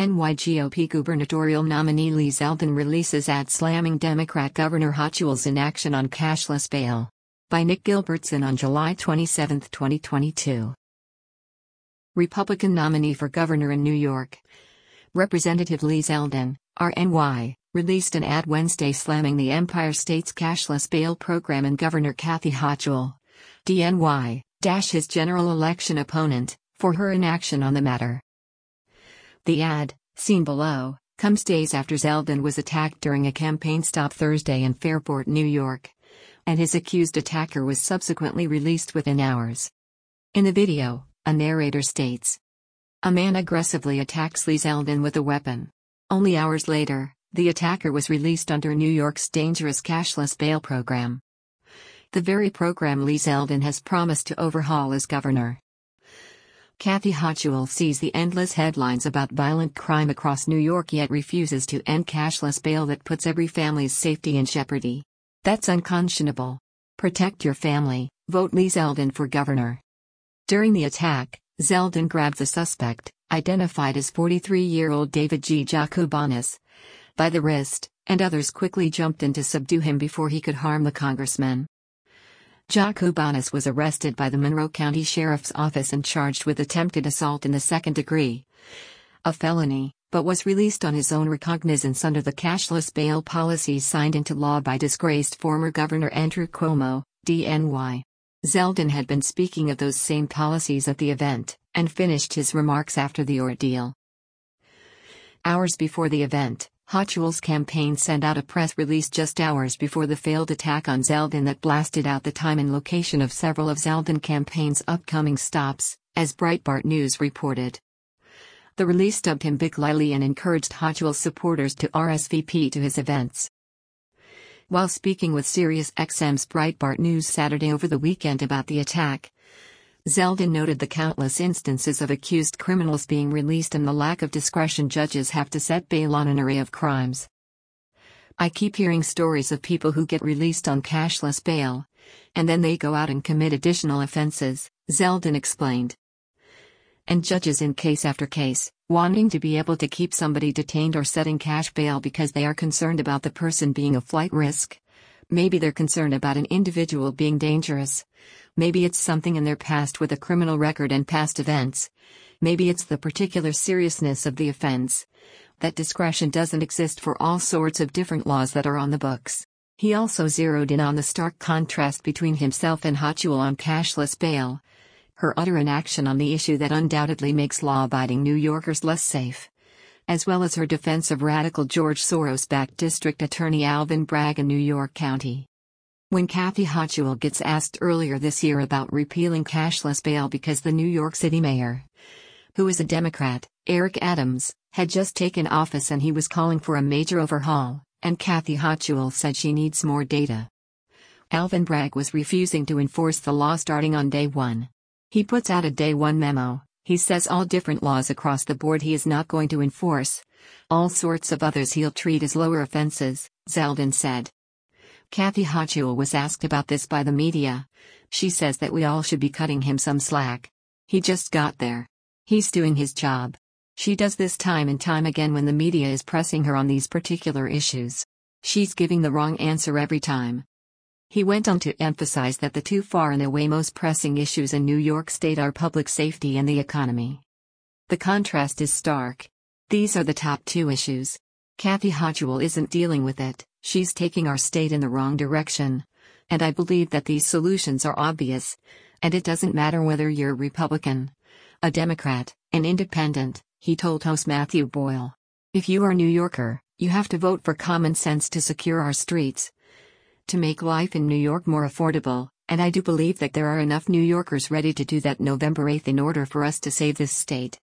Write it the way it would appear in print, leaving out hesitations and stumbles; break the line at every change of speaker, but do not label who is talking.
NY GOP gubernatorial nominee Lee Zeldin releases ad slamming Democrat Governor Hochul's inaction on cashless bail. By Nick Gilbertson on July 27, 2022. Republican nominee for governor in New York, Representative Lee Zeldin, RNY, released an ad Wednesday slamming the Empire State's cashless bail program and Governor Kathy Hochul, DNY, his general election opponent, for her inaction on the matter. The ad, seen below, comes days after Zeldin was attacked during a campaign stop Thursday in Fairport, New York, and his accused attacker was subsequently released within hours. In the video, a narrator states, "A man aggressively attacks Lee Zeldin with a weapon. Only hours later, the attacker was released under New York's dangerous cashless bail program. The very program Lee Zeldin has promised to overhaul as governor." Kathy Hochul sees the endless headlines about violent crime across New York yet refuses to end cashless bail that puts every family's safety in jeopardy. "That's unconscionable. Protect your family, vote Lee Zeldin for governor." During the attack, Zeldin grabbed the suspect, identified as 43-year-old David G. Jakubonis, by the wrist, and others quickly jumped in to subdue him before he could harm the congressman. Jakubonis was arrested by the Monroe County Sheriff's Office and charged with attempted assault in the second degree, a felony, but was released on his own recognizance under the cashless bail policies signed into law by disgraced former Governor Andrew Cuomo, DNY. Zeldin had been speaking of those same policies at the event, and finished his remarks after the ordeal. Hours before the event, Hochul's campaign sent out a press release just hours before the failed attack on Zeldin that blasted out the time and location of several of Zeldin campaign's upcoming stops, as Breitbart News reported. The release dubbed him Big Lily and encouraged Hochul's supporters to RSVP to his events. While speaking with SiriusXM's Breitbart News Saturday over the weekend about the attack, Zeldin noted the countless instances of accused criminals being released and the lack of discretion judges have to set bail on an array of crimes. "I keep hearing stories of people who get released on cashless bail, and then they go out and commit additional offenses," Zeldin explained. "And judges in case after case, wanting to be able to keep somebody detained or setting cash bail because they are concerned about the person being a flight risk. Maybe they're concerned about an individual being dangerous. Maybe it's something in their past with a criminal record and past events. Maybe it's the particular seriousness of the offense. That discretion doesn't exist for all sorts of different laws that are on the books." He also zeroed in on the stark contrast between himself and Hochul on cashless bail, her utter inaction on the issue that undoubtedly makes law-abiding New Yorkers less safe, as well as her defense of radical George Soros-backed District Attorney Alvin Bragg in New York County. When Kathy Hochul gets asked earlier this year about repealing cashless bail because the New York City mayor, who is a Democrat, Eric Adams, had just taken office and he was calling for a major overhaul, and Kathy Hochul said she needs more data, Alvin Bragg was refusing to enforce the law starting on day one. He puts out a day one memo. He says all different laws across the board he is not going to enforce. All sorts of others he'll treat as lower offenses, Zeldin said. Kathy Hochul was asked about this by the media. She says that we all should be cutting him some slack. He just got there. He's doing his job. She does this time and time again when the media is pressing her on these particular issues. She's giving the wrong answer every time. He went on to emphasize that the two far and away most pressing issues in New York State are public safety and the economy. The contrast is stark. These are the top two issues. Kathy Hochul isn't dealing with it, she's taking our state in the wrong direction. And I believe that these solutions are obvious. And it doesn't matter whether you're a Republican, a Democrat, an independent, he told host Matthew Boyle. If you are a New Yorker, you have to vote for common sense to secure our streets, to make life in New York more affordable, and I do believe that there are enough New Yorkers ready to do that November 8th in order for us to save this state.